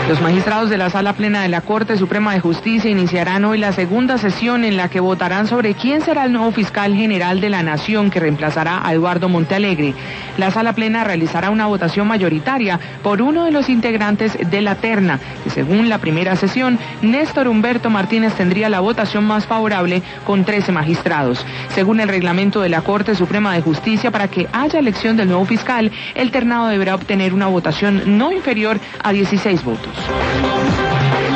Los magistrados de la Sala Plena de la Corte Suprema de Justicia iniciarán hoy la segunda sesión en la que votarán sobre quién será el nuevo fiscal general de la Nación que reemplazará a Eduardo Montealegre. La Sala Plena realizará una votación mayoritaria por uno de los integrantes de la terna, que según la primera sesión, Néstor Humberto Martínez tendría la votación más favorable con 13 magistrados. Según el reglamento de la Corte Suprema de Justicia, para que haya elección del nuevo fiscal, el ternado deberá obtener una votación no inferior a 16 votos.